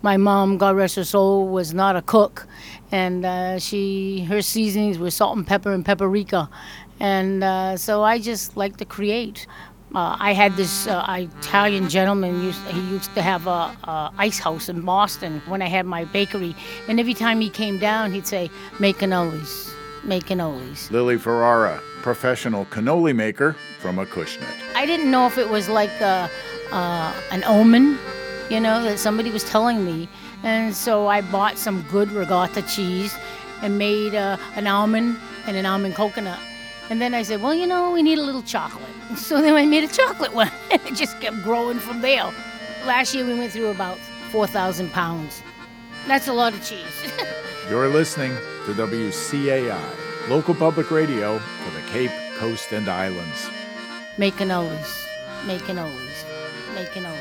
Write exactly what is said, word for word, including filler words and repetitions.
My mom, God rest her soul, was not a cook, and uh, she her seasonings were salt and pepper and paprika, and uh, so I just like to create. Uh, I had this uh, Italian gentleman. Used, he used to have a, a ice house in Boston when I had my bakery, and every time he came down, he'd say, "Make cannolis, make cannolis." Lily Ferrara, professional cannoli maker from Acushnet. I didn't know if it was like a, uh, an omen, you know, that somebody was telling me. And so I bought some good regatta cheese and made uh, an almond and an almond coconut. And then I said, well, you know, we need a little chocolate. So then I made a chocolate one, and it just kept growing from there. Last year we went through about four thousand pounds. That's a lot of cheese. You're listening to W C A I, local public radio for the Cape, Coast, and Islands. Make cannolis, make cannolis, make cannolis.